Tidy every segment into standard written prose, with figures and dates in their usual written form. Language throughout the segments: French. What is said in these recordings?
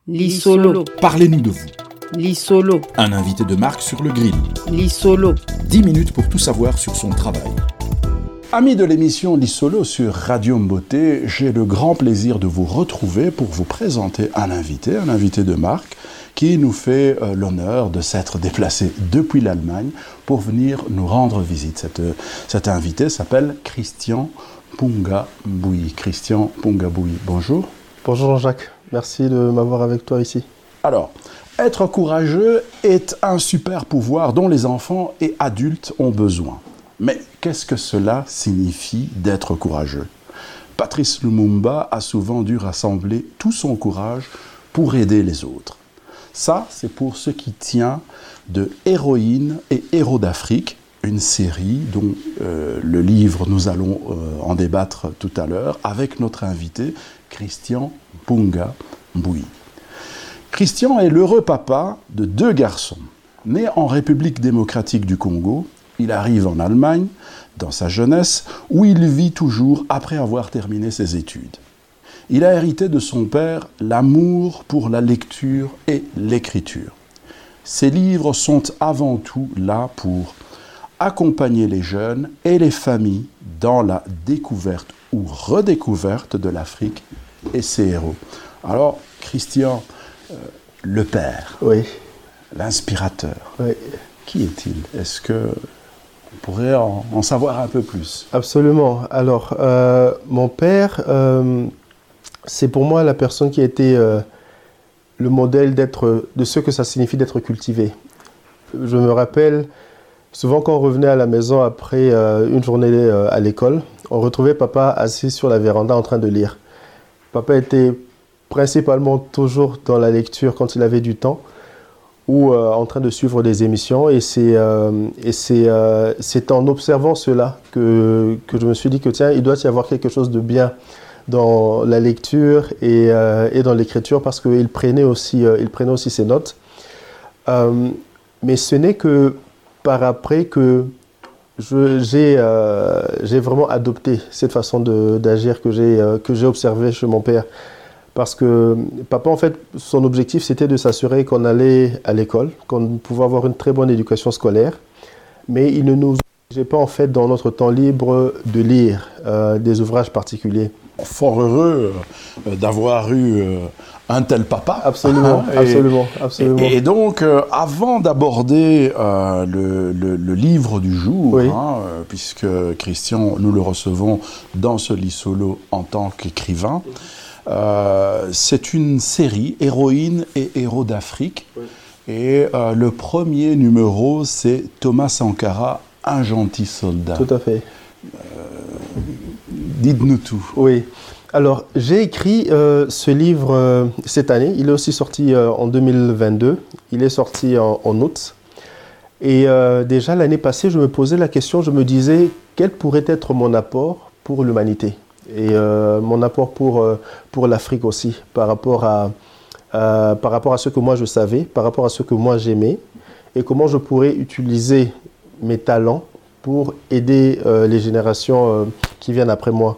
Lisolo. Parlez-nous de vous. Lisolo. Un invité de marque sur le grill. Lisolo. 10 minutes pour tout savoir sur son travail. Amis de l'émission Lisolo sur Radio Mboté, j'ai le grand plaisir de vous retrouver pour vous présenter un invité de marque qui nous fait l'honneur de s'être déplacé depuis l'Allemagne pour venir nous rendre visite. Cet invité s'appelle Christian Pungabouy. Christian Pungabouy, bonjour. Bonjour Jean-Jacques, merci de m'avoir avec toi ici. Alors, être courageux est un super pouvoir dont les enfants et adultes ont besoin. Mais qu'est-ce que cela signifie d'être courageux ? Patrice Lumumba a souvent dû rassembler tout son courage pour aider les autres. Ça, c'est pour ce qui tient de Héroïnes et Héros d'Afrique, une série dont le livre, nous allons en débattre tout à l'heure, avec notre invité, Christian Pungabouy. Christian est l'heureux papa de 2 garçons. Né en République démocratique du Congo, il arrive en Allemagne, dans sa jeunesse, où il vit toujours après avoir terminé ses études. Il a hérité de son père l'amour pour la lecture et l'écriture. Ses livres sont avant tout là pour accompagner les jeunes et les familles dans la découverte ou redécouverte de l'Afrique et ses héros. Alors, Christian, le père, Oui. l'inspirateur, Oui. qui est-il ? Est-ce qu'on pourrait en savoir un peu plus ? Absolument. Alors, mon père, c'est pour moi la personne qui a été le modèle de ce que ça signifie d'être cultivé. Je me rappelle, souvent quand on revenait à la maison après une journée à l'école, on retrouvait papa assis sur la véranda en train de lire. Papa était principalement toujours dans la lecture quand il avait du temps ou en train de suivre des émissions. Et c'est en observant cela que je me suis dit que tiens, il doit y avoir quelque chose de bien dans la lecture et dans l'écriture parce qu'il prenait aussi ses notes. Mais ce n'est que par après que j'ai vraiment adopté cette façon d'agir que j'ai observée chez mon père. Parce que papa, en fait, son objectif, c'était de s'assurer qu'on allait à l'école, qu'on pouvait avoir une très bonne éducation scolaire. Mais il ne nous obligeait pas, en fait, dans notre temps libre, de lire des ouvrages particuliers. Fort heureux d'avoir eu un tel papa. Absolument, absolument. Et donc, avant d'aborder le livre du jour, Oui. Puisque Christian, nous le recevons dans ce Lisolo en tant qu'écrivain, c'est une série, Héroïnes et Héros d'Afrique. Oui. Et le premier numéro, c'est Thomas Sankara, un gentil soldat. Tout à fait. Dites-nous tout. Oui. Alors, j'ai écrit ce livre cette année. Il est aussi sorti en 2022. Il est sorti en août. Et déjà, l'année passée, je me posais la question, je me disais, quel pourrait être mon apport pour l'humanité ? Et mon apport pour l'Afrique aussi, par rapport à ce que moi je savais, par rapport à ce que moi j'aimais, et comment je pourrais utiliser mes talents pour aider les générations qui viennent après moi.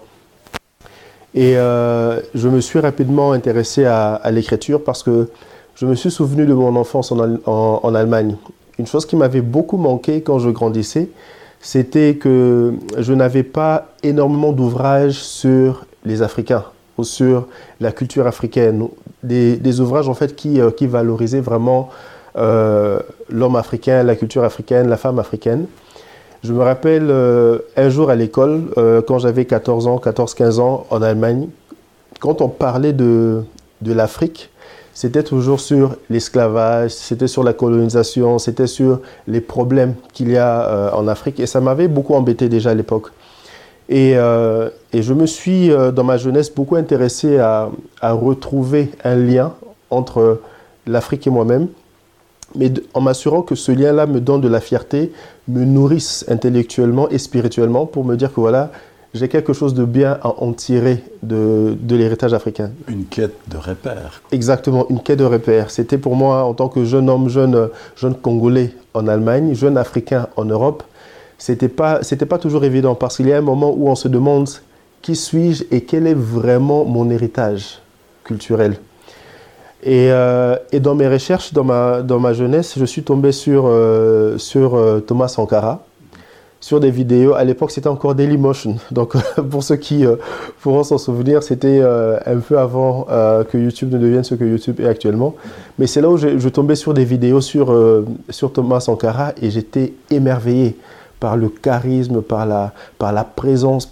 Et je me suis rapidement intéressé à l'écriture parce que je me suis souvenu de mon enfance en Allemagne. Une chose qui m'avait beaucoup manqué quand je grandissais, c'était que je n'avais pas énormément d'ouvrages sur les Africains ou sur la culture africaine. Des ouvrages en fait qui valorisaient vraiment l'homme africain, la culture africaine, la femme africaine. Je me rappelle un jour à l'école, quand j'avais 14-15 ans en Allemagne, quand on parlait de l'Afrique, c'était toujours sur l'esclavage, c'était sur la colonisation, c'était sur les problèmes qu'il y a en Afrique. Et ça m'avait beaucoup embêté déjà à l'époque. Et je me suis, dans ma jeunesse, beaucoup intéressé à retrouver un lien entre l'Afrique et moi-même, mais en m'assurant que ce lien-là me donne de la fierté, me nourrisse intellectuellement et spirituellement pour me dire que voilà, j'ai quelque chose de bien à en tirer de l'héritage africain. Une quête de repère. Exactement, une quête de repère. C'était pour moi, en tant que jeune homme, jeune Congolais en Allemagne, jeune Africain en Europe, c'était pas toujours évident parce qu'il y a un moment où on se demande qui suis-je et quel est vraiment mon héritage culturel. Et dans mes recherches, dans ma jeunesse, je suis tombé sur Thomas Sankara, sur des vidéos. À l'époque, c'était encore Dailymotion. Donc, pour ceux qui pourront s'en souvenir, c'était un peu avant que YouTube ne devienne ce que YouTube est actuellement. Mais c'est là où je tombais sur des vidéos sur Thomas Sankara et j'étais émerveillé par le charisme, par la présence,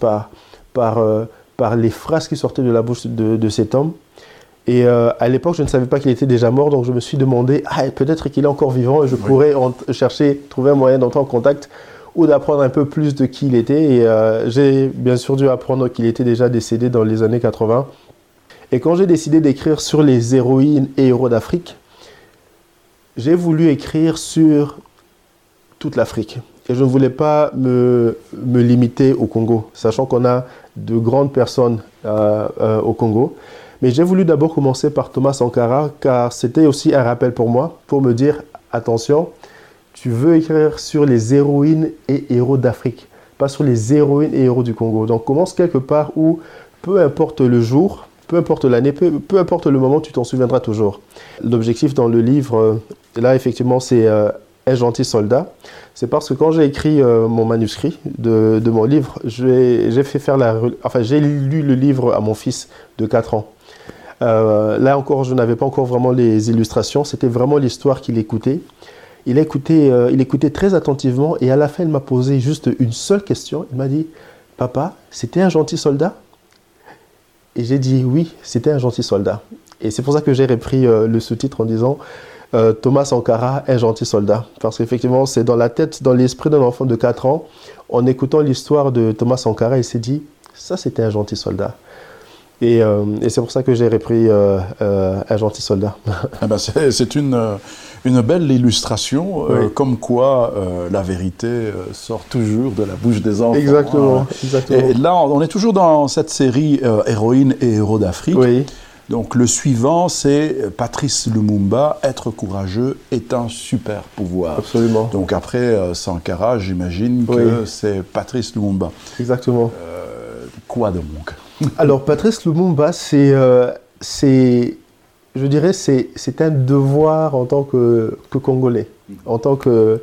par les phrases qui sortaient de la bouche de cet homme. Et à l'époque, je ne savais pas qu'il était déjà mort, donc je me suis demandé, peut-être qu'il est encore vivant et je pourrais trouver un moyen d'entrer en contact ou d'apprendre un peu plus de qui il était. Et j'ai bien sûr dû apprendre qu'il était déjà décédé dans les années 80. Et quand j'ai décidé d'écrire sur les héroïnes et héros d'Afrique, j'ai voulu écrire sur toute l'Afrique. Et je ne voulais pas me limiter au Congo, sachant qu'on a de grandes personnes au Congo. Mais j'ai voulu d'abord commencer par Thomas Sankara, car c'était aussi un rappel pour moi, pour me dire, attention, tu veux écrire sur les héroïnes et héros d'Afrique, pas sur les héroïnes et héros du Congo. Donc commence quelque part où, peu importe le jour, peu importe l'année, peu importe le moment, tu t'en souviendras toujours. L'objectif dans le livre, là effectivement, c'est Un gentil soldat. C'est parce que quand j'ai écrit mon manuscrit de mon livre, j'ai lu le livre à mon fils de 4 ans. Là encore, je n'avais pas encore vraiment les illustrations, c'était vraiment l'histoire qu'il écoutait. Il écoutait très attentivement et à la fin, il m'a posé juste une seule question. Il m'a dit, « Papa, c'était un gentil soldat ?» Et j'ai dit, « Oui, c'était un gentil soldat. » Et c'est pour ça que j'ai repris le sous-titre en disant Thomas Sankara, un gentil soldat. Parce qu'effectivement, c'est dans la tête, dans l'esprit d'un enfant de 4 ans, en écoutant l'histoire de Thomas Sankara, il s'est dit, ça c'était un gentil soldat. Et c'est pour ça que j'ai repris Un gentil soldat. Eh ben c'est une belle illustration, comme quoi la vérité sort toujours de la bouche des enfants. Exactement, exactement. Et là, on est toujours dans cette série Héroïnes et héros d'Afrique. Oui. Donc le suivant, c'est Patrice Lumumba, être courageux est un super pouvoir. Absolument. Donc après Sankara, j'imagine que c'est Patrice Lumumba. Exactement. Quoi donc? Alors Patrice Lumumba, je dirais, c'est un devoir en tant que Congolais, en tant que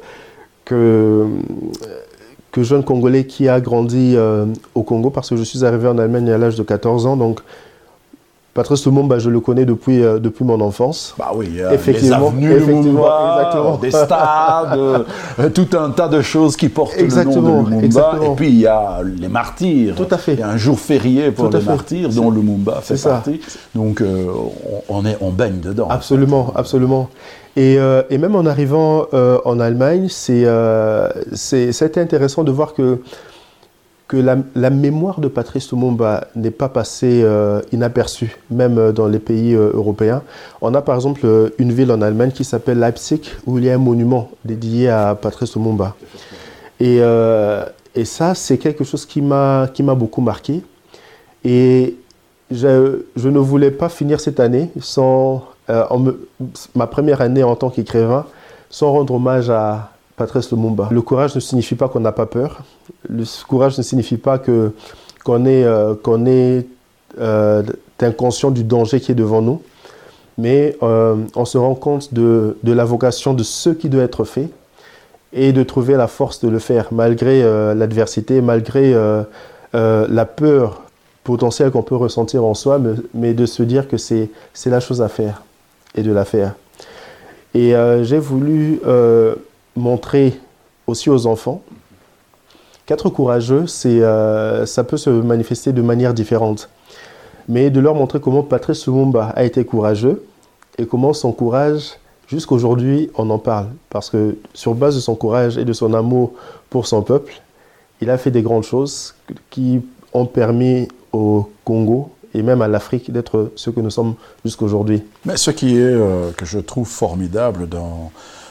jeune Congolais qui a grandi au Congo, parce que je suis arrivé en Allemagne à l'âge de 14 ans, donc Patrice Lumumba, je le connais depuis mon enfance. Bah oui, effectivement, les avenues Lumumba, exactement. Des stades, tout un tas de choses qui portent exactement, le nom de Lumumba. Exactement. Et puis il y a les martyrs. Tout à fait. Il y a un jour férié pour les martyrs dont Lumumba fait partie. Donc on baigne dedans. Absolument, absolument. Et même en arrivant en Allemagne, c'était intéressant de voir que la mémoire de Patrice Lumumba n'est pas passée inaperçue, même dans les pays européens. On a par exemple une ville en Allemagne qui s'appelle Leipzig, où il y a un monument dédié à Patrice Lumumba. Et ça, c'est quelque chose qui m'a beaucoup marqué. Et je ne voulais pas finir cette année sans ma première année en tant qu'écrivain, sans rendre hommage à Patrice Lumumba. Le courage ne signifie pas qu'on n'a pas peur. Le courage ne signifie pas qu'on est inconscient du danger qui est devant nous. Mais on se rend compte de la vocation de ce qui doit être fait et de trouver la force de le faire malgré l'adversité, malgré la peur potentielle qu'on peut ressentir en soi, mais de se dire que c'est la chose à faire et de la faire. Et j'ai voulu montrer aussi aux enfants qu'être courageux, ça peut se manifester de manière différente. Mais de leur montrer comment Patrice Lumumba a été courageux et comment son courage, jusqu'aujourd'hui, on en parle. Parce que sur base de son courage et de son amour pour son peuple, il a fait des grandes choses qui ont permis au Congo et même à l'Afrique d'être ce que nous sommes jusqu'aujourd'hui. Mais ce qui est, que je trouve formidable dans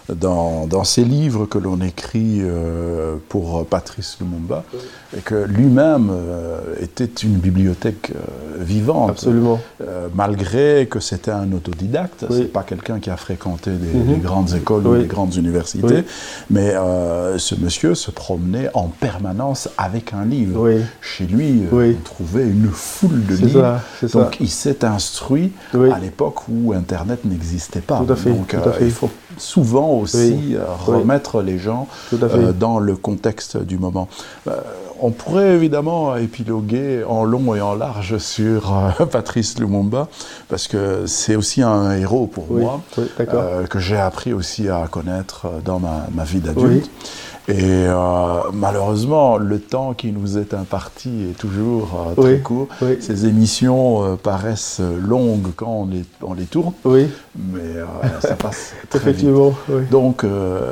dans ces livres que l'on écrit pour Patrice Lumumba, et que lui-même était une bibliothèque vivante. Absolument. Malgré que c'était un autodidacte, c'est pas quelqu'un qui a fréquenté des grandes écoles ou des grandes universités, mais ce monsieur se promenait en permanence avec un livre. Chez lui, on trouvait une foule de livres. Donc il s'est instruit à l'époque où Internet n'existait pas. Tout à fait. Donc il faut souvent aussi remettre les gens dans le contexte du moment. On pourrait évidemment épiloguer en long et en large sur Patrice Lumumba, parce que c'est aussi un héros pour moi, que j'ai appris aussi à connaître dans ma vie d'adulte. Et malheureusement, le temps qui nous est imparti est toujours très court. Ces émissions paraissent longues quand on les tourne, mais ça passe très vite. Donc,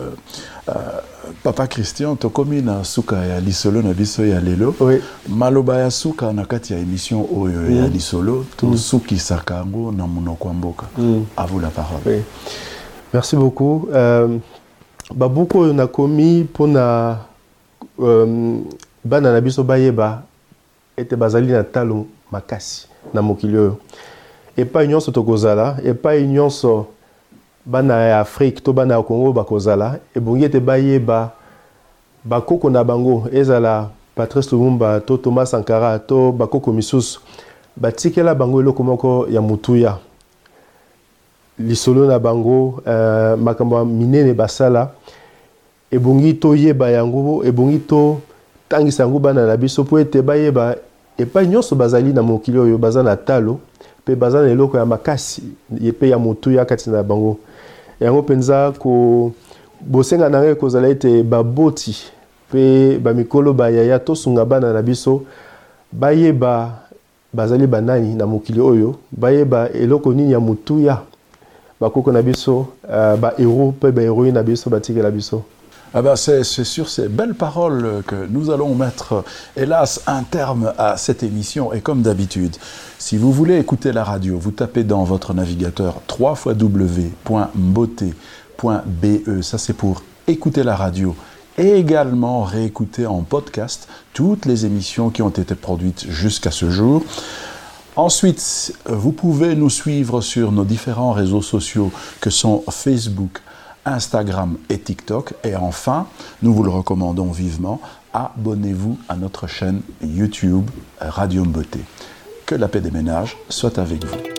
Papa Christian, tokomi na suka ya lisolo na biso ya lelo. Maloba ya suka na kati ya émission oyo ya lisolo, to suki sakango na monoko mboka. À vous la parole. Merci beaucoup. Beaucoup on a commis pour na bana na biso bayeba ete bazali na talo makasi na mokili oyo. Et pas union so tokozala, et pas union so bana ya Afrique to bana ya Congo bakozala, et bongi ete bayeba bakoko na bango ezala Patrice Lumumba to Thomas Sankara to bakoko misusu batikela bango eloko moko ya mutuya lisolo na bango makambo minene basala ebongi to yeba yango ebongi to tangisa yango bana na biso po ete bayeba epa nyonso bazali na mokili oyo baza na talo pe baza na eloko ya makasi yepe ya mutuya kati na bango yango penza ko bosenga na ko zala ete baboti pe ba mikolo ba yaya to sunga bana na biso bayeba bazali banani na mokili oyo bayeba eloko nini ya mutuya bakoko na biso ba héros pe ba héroïne na biso batike la biso. Ah ben c'est sur ces belles paroles que nous allons mettre, hélas, un terme à cette émission. Et comme d'habitude, si vous voulez écouter la radio, vous tapez dans votre navigateur www.mbote.be. Ça, c'est pour écouter la radio et également réécouter en podcast toutes les émissions qui ont été produites jusqu'à ce jour. Ensuite, vous pouvez nous suivre sur nos différents réseaux sociaux que sont Facebook, Instagram et TikTok. Et enfin, nous vous le recommandons vivement, abonnez-vous à notre chaîne YouTube Radio Mbote. Que la paix des ménages soit avec vous.